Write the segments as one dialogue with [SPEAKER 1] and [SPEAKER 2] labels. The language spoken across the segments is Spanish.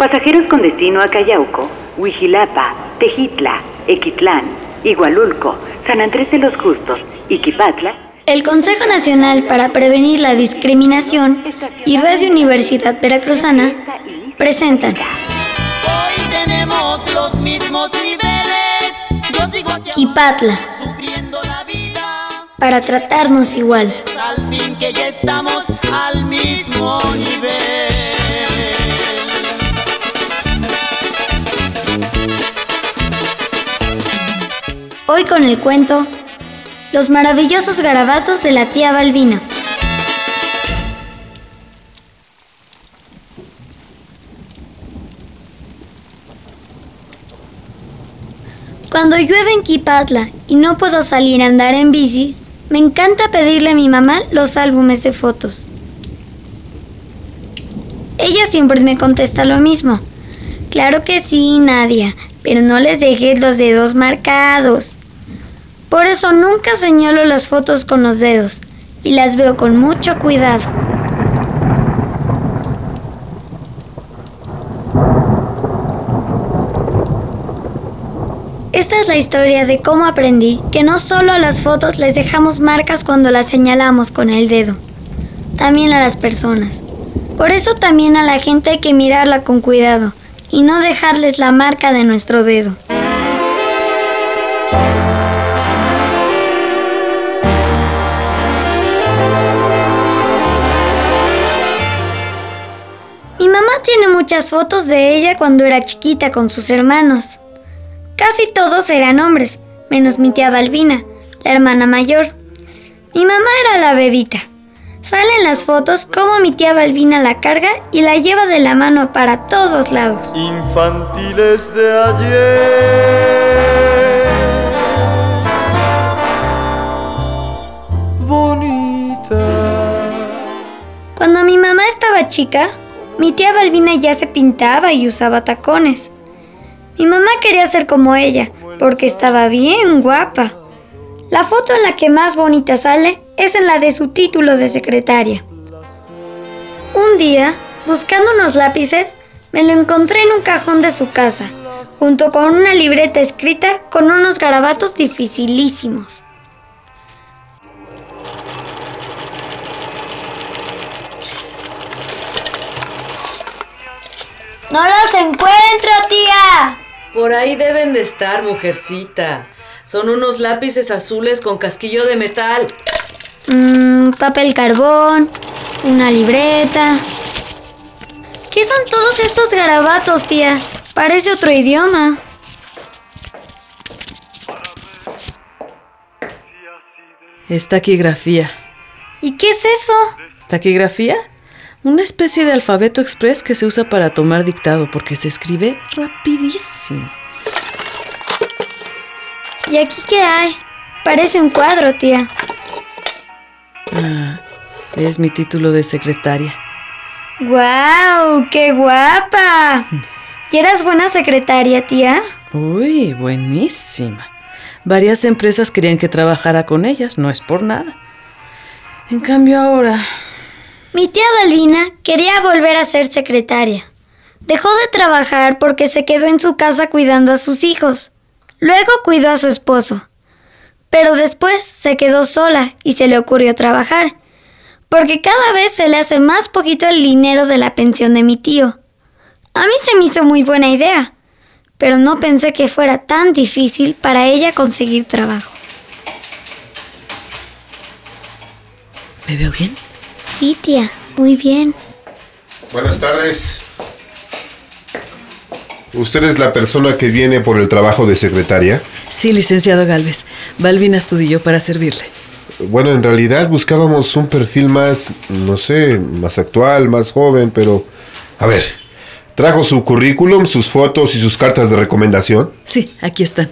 [SPEAKER 1] Pasajeros con destino a Cayauco, Huijilapa, Tejitla, Equitlán, Igualulco, San Andrés de los Justos y Quipatla.
[SPEAKER 2] El Consejo Nacional para Prevenir la Discriminación y Radio Universidad Veracruzana presentan
[SPEAKER 3] Hoy tenemos los mismos niveles. Yo sigo aquí
[SPEAKER 2] Quipatla,
[SPEAKER 3] sufriendo la vida.
[SPEAKER 2] para tratarnos igual.
[SPEAKER 3] Al fin que ya estamos al mismo nivel.
[SPEAKER 2] Hoy con el cuento Los maravillosos garabatos de la tía Balbina. Cuando llueve en Quipatla y no puedo salir a andar en bici, me encanta pedirle a mi mamá los álbumes de fotos. Ella siempre me contesta lo mismo. Claro que sí, Nadia, pero no les dejes los dedos marcados. Por eso nunca señalo las fotos con los dedos y las veo con mucho cuidado. Esta es la historia de cómo aprendí que no solo a las fotos les dejamos marcas cuando las señalamos con el dedo, también a las personas. Por eso también a la gente hay que mirarla con cuidado y no dejarles la marca de nuestro dedo. Mi mamá tiene muchas fotos de ella cuando era chiquita con sus hermanos. Casi todos eran hombres, menos mi tía Balbina, la hermana mayor. Mi mamá era la bebita. Salen las fotos como mi tía Balbina la carga y la lleva de la mano para todos lados.
[SPEAKER 4] Infantiles de ayer. Bonita.
[SPEAKER 2] Cuando mi mamá estaba chica, mi tía Balbina ya se pintaba y usaba tacones. Mi mamá quería ser como ella, porque estaba bien guapa. La foto en la que más bonita sale es en la de su título de secretaria. Un día, buscando unos lápices, me lo encontré en un cajón de su casa, junto con una libreta escrita con unos garabatos dificilísimos. ¡No los encuentro, tía!
[SPEAKER 5] Por ahí deben de estar, mujercita. Son unos lápices azules con casquillo de metal.
[SPEAKER 2] Papel carbón, una libreta. ¿Qué son todos estos garabatos, tía? Parece otro idioma.
[SPEAKER 5] Es taquigrafía.
[SPEAKER 2] ¿Y qué es eso?
[SPEAKER 5] ¿Taquigrafía? Una especie de alfabeto express que se usa para tomar dictado porque se escribe rapidísimo.
[SPEAKER 2] ¿Y aquí qué hay? Parece un cuadro, tía.
[SPEAKER 5] Es mi título de secretaria.
[SPEAKER 2] ¡Guau! ¡Qué guapa! ¿Y eras buena secretaria, tía?
[SPEAKER 5] Uy, buenísima. Varias empresas querían que trabajara con ellas, no es por nada. En cambio ahora...
[SPEAKER 2] Mi tía Balbina quería volver a ser secretaria. Dejó de trabajar porque se quedó en su casa cuidando a sus hijos. Luego cuidó a su esposo. Pero después se quedó sola y se le ocurrió trabajar, porque cada vez se le hace más poquito el dinero de la pensión de mi tío. A mí se me hizo muy buena idea, pero no pensé que fuera tan difícil para ella conseguir trabajo.
[SPEAKER 5] ¿Me veo bien?
[SPEAKER 2] Sí, tía, muy bien.
[SPEAKER 6] Buenas tardes. ¿Usted es la persona que viene por el trabajo de secretaria?
[SPEAKER 5] Sí, licenciado Gálvez. Balbina Astudillo para servirle.
[SPEAKER 6] Bueno, en realidad buscábamos un perfil más, no sé, más actual, más joven, pero... A ver, ¿trajo su currículum, sus fotos y sus cartas de recomendación?
[SPEAKER 5] Sí, aquí están.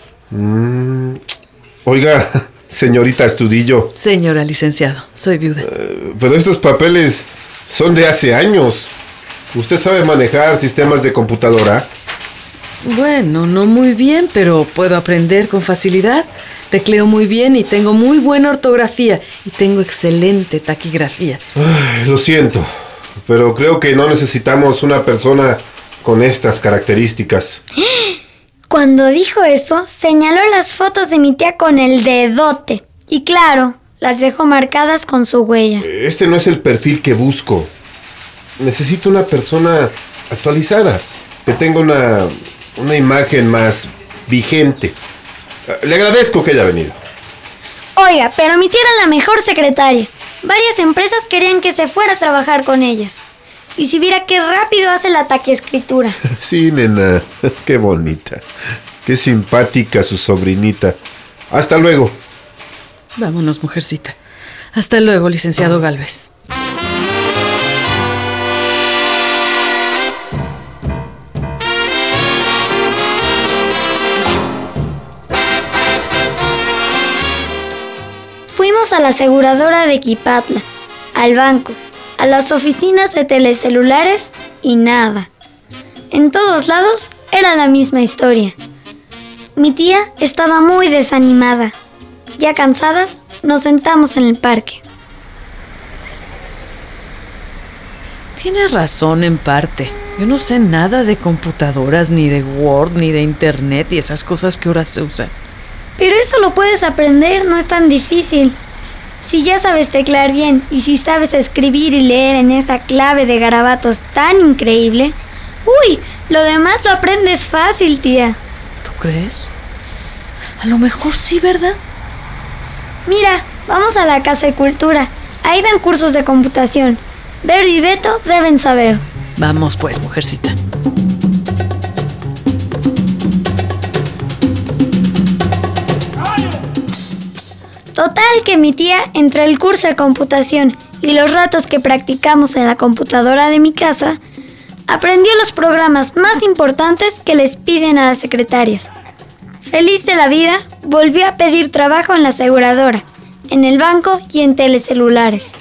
[SPEAKER 6] Oiga, señorita Astudillo.
[SPEAKER 5] Señora licenciado, soy viuda.
[SPEAKER 6] Pero estos papeles son de hace años. ¿Usted sabe manejar sistemas de computadora?
[SPEAKER 5] Bueno, no muy bien, pero puedo aprender con facilidad. Tecleo muy bien y tengo muy buena ortografía. Y tengo excelente taquigrafía.
[SPEAKER 6] Lo siento, pero creo que no necesitamos una persona con estas características.
[SPEAKER 2] Cuando dijo eso, señaló las fotos de mi tía con el dedote. Y claro, las dejó marcadas con su huella.
[SPEAKER 6] Este no es el perfil que busco. Necesito una persona actualizada, que tenga una imagen más vigente. Le agradezco que haya venido.
[SPEAKER 2] Oiga, pero mi tía era la mejor secretaria. Varias empresas querían que se fuera a trabajar con ellas. Y si viera qué rápido hace la taquiescritura.
[SPEAKER 6] Sí, nena, qué bonita. Qué simpática su sobrinita. Hasta luego.
[SPEAKER 5] Vámonos, mujercita. Hasta luego, licenciado Gálvez.
[SPEAKER 2] Fuimos a la aseguradora de Quipatla, al banco, a las oficinas de telecelulares y nada. En todos lados era la misma historia. Mi tía estaba muy desanimada. Ya cansadas, nos sentamos en el parque.
[SPEAKER 5] Tienes razón en parte. Yo no sé nada de computadoras, ni de Word, ni de Internet y esas cosas que ahora se usan.
[SPEAKER 2] Pero eso lo puedes aprender, no es tan difícil. Si ya sabes teclear bien y si sabes escribir y leer en esa clave de garabatos tan increíble, ¡uy! Lo demás lo aprendes fácil, tía.
[SPEAKER 5] ¿Tú crees? A lo mejor sí, ¿verdad?
[SPEAKER 2] Mira, vamos a la Casa de Cultura. Ahí dan cursos de computación. Vero y Beto deben saber.
[SPEAKER 5] Vamos pues, mujercita.
[SPEAKER 2] Total que mi tía, entre el curso de computación y los ratos que practicamos en la computadora de mi casa, aprendió los programas más importantes que les piden a las secretarias. Feliz de la vida, volvió a pedir trabajo en la aseguradora, en el banco y en telecelulares.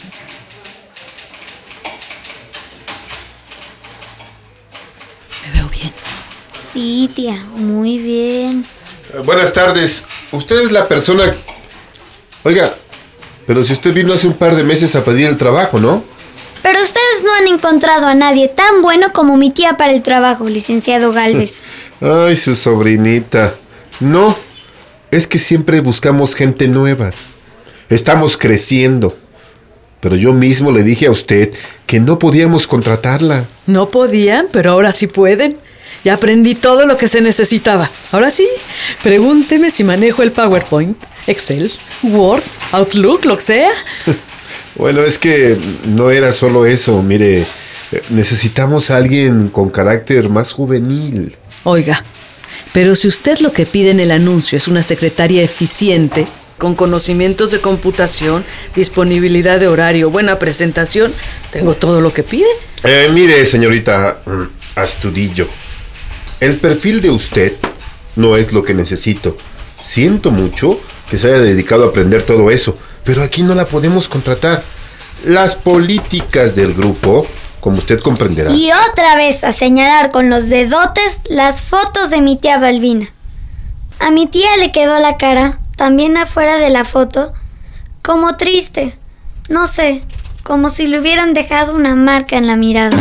[SPEAKER 5] ¿Me veo bien?
[SPEAKER 2] Sí, tía, muy bien.
[SPEAKER 6] Buenas tardes. Usted es la persona... Oiga, pero si usted vino hace un par de meses a pedir el trabajo, ¿no?
[SPEAKER 2] Pero ustedes no han encontrado a nadie tan bueno como mi tía para el trabajo, licenciado Gálvez.
[SPEAKER 6] Ay, su sobrinita. No, es que siempre buscamos gente nueva. Estamos creciendo. Pero yo mismo le dije a usted que no podíamos contratarla.
[SPEAKER 5] No podían, pero ahora sí pueden. Ya aprendí todo lo que se necesitaba. Ahora sí, pregúnteme si manejo el PowerPoint, Excel, Word, Outlook, lo que sea.
[SPEAKER 6] Bueno, es que no era solo eso. Mire, necesitamos a alguien con carácter más juvenil.
[SPEAKER 5] Oiga, pero si usted lo que pide en el anuncio es una secretaria eficiente, con conocimientos de computación, disponibilidad de horario, buena presentación, tengo todo lo que pide.
[SPEAKER 6] Mire, señorita Astudillo, el perfil de usted no es lo que necesito. Siento mucho que se haya dedicado a aprender todo eso, pero aquí no la podemos contratar. Las políticas del grupo, como usted comprenderá.
[SPEAKER 2] Y otra vez a señalar con los dedotes las fotos de mi tía Balbina. A mi tía le quedó la cara, también afuera de la foto, como triste. No sé, como si le hubieran dejado una marca en la mirada.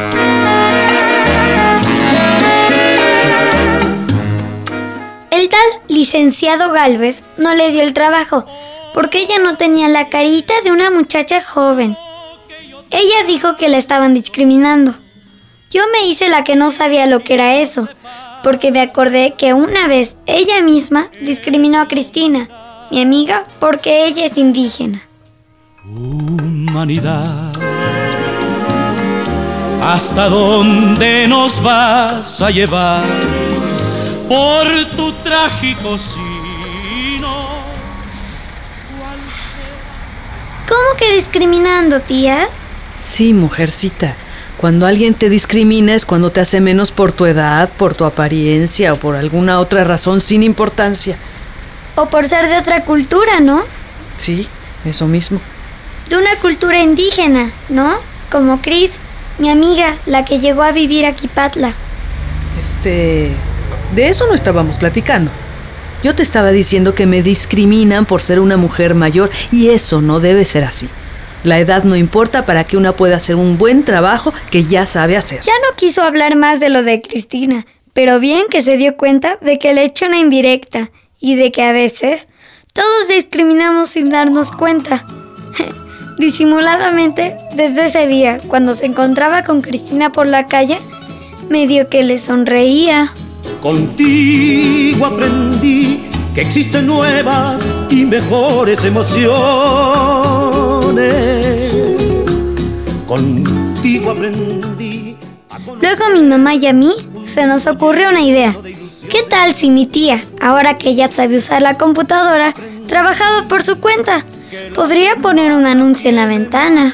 [SPEAKER 2] El tal licenciado Gálvez no le dio el trabajo, porque ella no tenía la carita de una muchacha joven. Ella dijo que la estaban discriminando. Yo me hice la que no sabía lo que era eso, porque me acordé que una vez ella misma discriminó a Cristina, mi amiga, porque ella es indígena.
[SPEAKER 7] Humanidad, ¿hasta dónde nos vas a llevar por tu trágico sino?
[SPEAKER 2] ¿Cómo que discriminando, tía?
[SPEAKER 5] Sí, mujercita. Cuando alguien te discrimina es cuando te hace menos por tu edad, por tu apariencia o por alguna otra razón sin importancia.
[SPEAKER 2] O por ser de otra cultura, ¿no?
[SPEAKER 5] Sí, eso mismo.
[SPEAKER 2] De una cultura indígena, ¿no? Como Cris, mi amiga, la que llegó a vivir a Quipatla.
[SPEAKER 5] De eso no estábamos platicando. Yo te estaba diciendo que me discriminan por ser una mujer mayor y eso no debe ser así. La edad no importa para que una pueda hacer un buen trabajo que ya sabe hacer.
[SPEAKER 2] Ya no quiso hablar más de lo de Cristina, pero bien que se dio cuenta de que le echó una indirecta y de que a veces todos discriminamos sin darnos cuenta. Disimuladamente, desde ese día, cuando se encontraba con Cristina por la calle, medio que le sonreía.
[SPEAKER 7] Contigo aprendí que existen nuevas y mejores emociones. Contigo aprendí.
[SPEAKER 2] Luego a mi mamá y a mí se nos ocurrió una idea. ¿Qué tal si mi tía, ahora que ya sabe usar la computadora, trabajaba por su cuenta? Podría poner un anuncio en la ventana.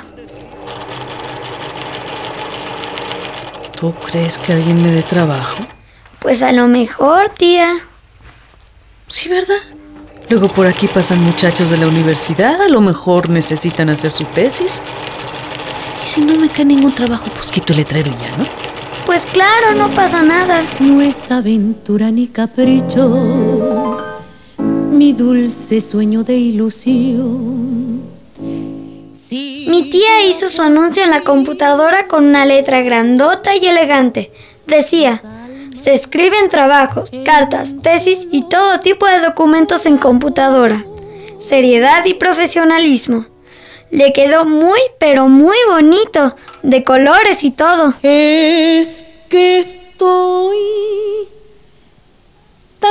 [SPEAKER 5] ¿Tú crees que alguien me dé trabajo?
[SPEAKER 2] Pues a lo mejor, tía.
[SPEAKER 5] Sí, ¿verdad? Luego por aquí pasan muchachos de la universidad, a lo mejor necesitan hacer su tesis. Y si no me cae ningún trabajo, pues quito el letrero y ya, ¿no?
[SPEAKER 2] Pues claro, no pasa nada.
[SPEAKER 3] No es aventura ni capricho, mi dulce sueño de ilusión. Sí.
[SPEAKER 2] Mi tía hizo su anuncio en la computadora con una letra grandota y elegante. Decía: se escriben trabajos, cartas, tesis y todo tipo de documentos en computadora. Seriedad y profesionalismo. Le quedó muy, pero muy bonito, de colores y todo.
[SPEAKER 3] Es que estoy tan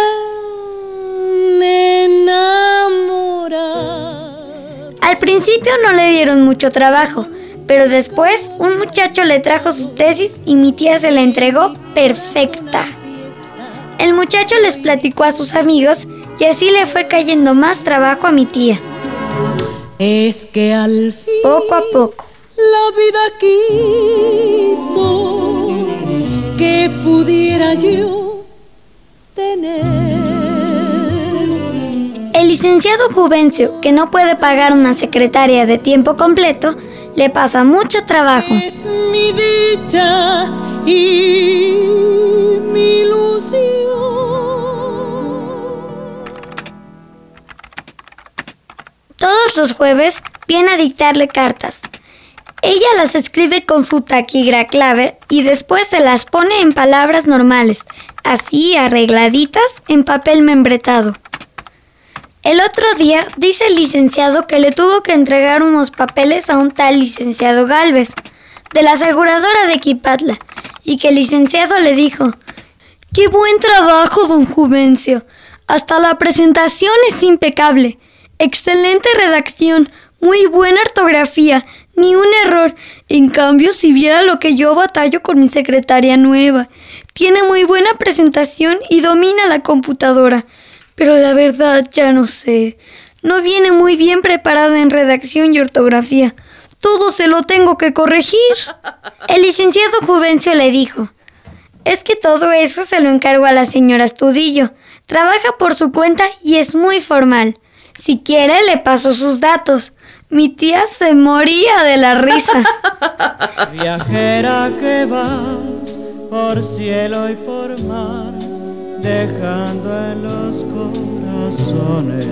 [SPEAKER 3] enamorada.
[SPEAKER 2] Al principio no le dieron mucho trabajo, pero después un muchacho le trajo su tesis y mi tía se la entregó perfecta. El muchacho les platicó a sus amigos y así le fue cayendo más trabajo a mi tía.
[SPEAKER 3] Es que al fin
[SPEAKER 2] Poco a poco.
[SPEAKER 3] la vida quiso que pudiera yo tener.
[SPEAKER 2] El licenciado Juvencio, que no puede pagar una secretaria de tiempo completo, le pasa mucho trabajo.
[SPEAKER 3] Es mi dicha y mi ilusión.
[SPEAKER 2] Todos los jueves viene a dictarle cartas. Ella las escribe con su taquigra clave y después se las pone en palabras normales, así arregladitas en papel membretado. El otro día dice el licenciado que le tuvo que entregar unos papeles a un tal licenciado Gálvez, de la aseguradora de Equipatla, y que el licenciado le dijo: ¡qué buen trabajo, don Juvencio! Hasta la presentación es impecable. Excelente redacción, muy buena ortografía, ni un error. En cambio, si viera lo que yo batallo con mi secretaria nueva. Tiene muy buena presentación y domina la computadora. Pero la verdad ya no sé. No viene muy bien preparada en redacción y ortografía. Todo se lo tengo que corregir. El licenciado Juvencio le dijo: es que todo eso se lo encargo a la señora Astudillo. Trabaja por su cuenta y es muy formal. Si quiere, le paso sus datos. Mi tía se moría de la risa.
[SPEAKER 8] Viajera que vas por cielo y por mar, dejando en los corazones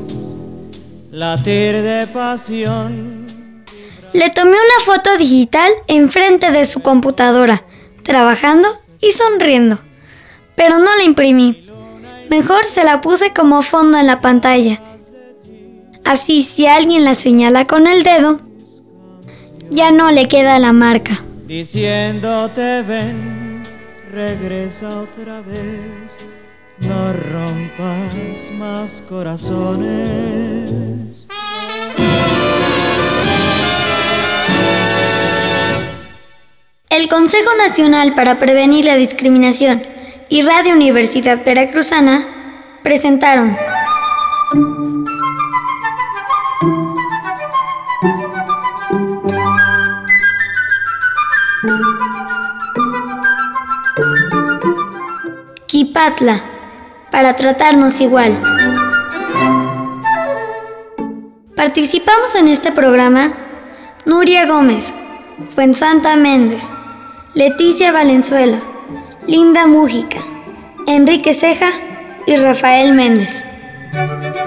[SPEAKER 8] latir de pasión.
[SPEAKER 2] Le tomé una foto digital enfrente de su computadora, trabajando y sonriendo. Pero no la imprimí. Mejor se la puse como fondo en la pantalla. Así, si alguien la señala con el dedo, ya no le queda la marca.
[SPEAKER 8] Diciéndote ven, regresa otra vez, no rompas más corazones.
[SPEAKER 2] El Consejo Nacional para Prevenir la Discriminación y Radio Universidad Veracruzana presentaron Equipatla, para tratarnos igual. Participamos en este programa Nuria Gómez, Fuensanta Méndez, Leticia Valenzuela, Linda Mújica, Enrique Ceja y Rafael Méndez.